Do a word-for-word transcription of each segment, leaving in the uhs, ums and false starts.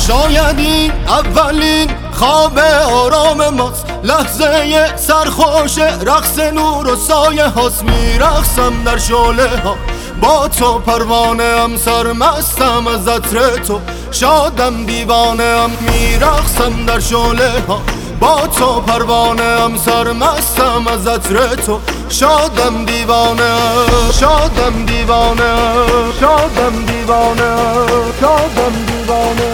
شاید این اولین خواب آرام ماست، لحظه سرخوش رقص نور و سایه هاست. میرقصم در شعله ها با تو، پروانه ام سرمستم از عطر تو، شادم دیوانه ام. میرقصم در شعله ها با تو، پروانه ام سرمستم از عطر تو، شادم دیوانه، شادم دیوانه، شادم دیوانه، شادم دیوانه.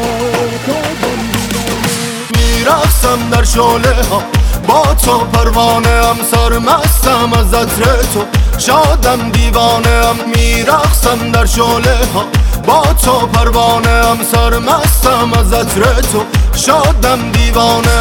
میرقصم در شعله ها با تو، پروانه ام سرمستم از عطر تو، شادم دیوانه ام. میرقصم در شعله ها با تو، پروانه ام سرمستم از عطر تو، شادم دیوانه.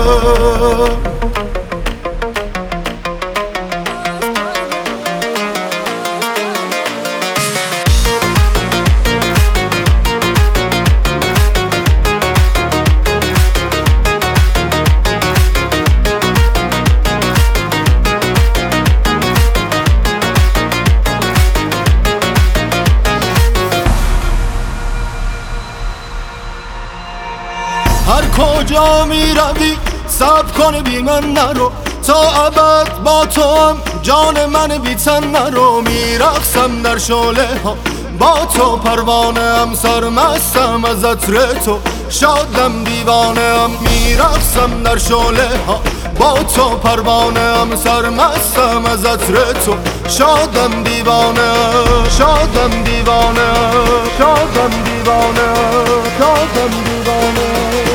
هر کجا می روی صبر کن بی من نرو، تا ابد با تو هم جان من بی تن نرو. میرقصم در شعله ها با تو، پروانه ام سرمستم از عطر تو، شادم دیوانه ام. میرقصم در شعله ها با تو، پروانه ام سرمستم از عطر تو، شادم دیوانه، شادم دیوانه، شادم دیوانه، شادم دیوانه.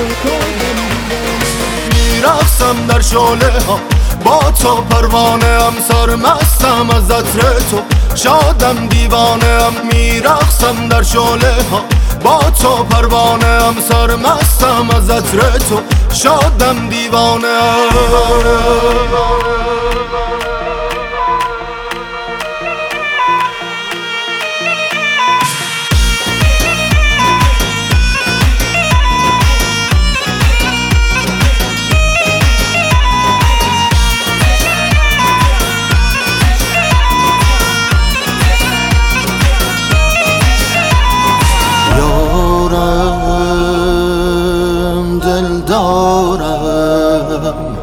میرقصم در شعله ها با تو، پروانه ام سرمستم از عطر تو، شادم دیوانه ام. میرقصم در شعله ها با تو، پروانه ام سرمستم از عطر تو، شادم دیوانه. دلدارم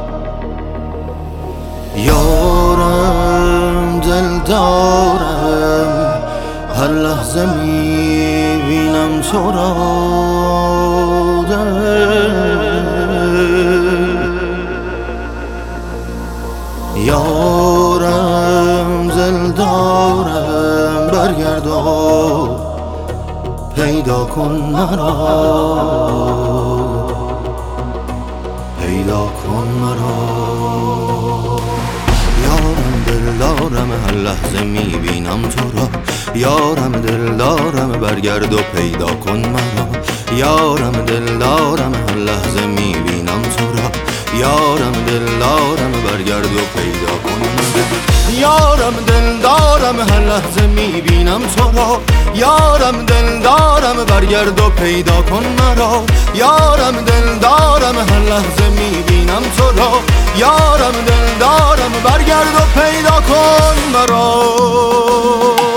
یارم، دلدارم، هر لحظه میبینم تو را. یارم، دلدارم، برگرد و پیدا کن مرا، پیدا کن مرا. یارم دلدارم، هر لحظه میبینم تو را. یارم دلدارم، برگرد و پیدا کن مرا. یارم دلدارم، هر لحظه میبینم تو را. یارم دلدارم، برگرد و پیدا کن مرا. یارم دلدارم، هر لحظه میبینم تو را. یارم دلدارم، برگرد و پیدا کن مرا. یارم دلدارم، هر لحظه میبینم تو را. یارم دلدارم، برگرد و پیدا کن مرا.